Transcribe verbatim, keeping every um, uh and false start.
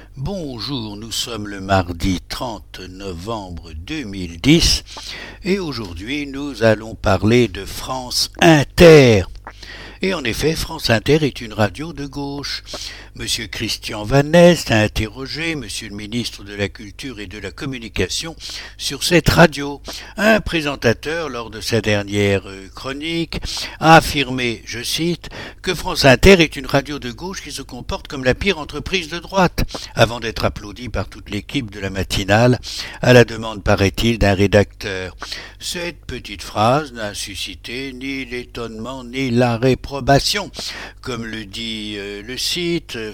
Bonjour, nous sommes le mardi trente novembre deux mille dix et aujourd'hui nous allons parler de France Inter. Et en effet, France Inter est une radio de gauche. Monsieur Christian Vannest a interrogé Monsieur le ministre de la Culture et de la Communication sur cette radio. Un présentateur, lors de sa dernière chronique, a affirmé, je cite, que France Inter est une radio de gauche qui se comporte comme la pire entreprise de droite, avant d'être applaudi par toute l'équipe de la matinale, à la demande, paraît-il, d'un rédacteur. Cette petite phrase n'a suscité ni l'étonnement ni la réprobation. Comme le dit euh, le site,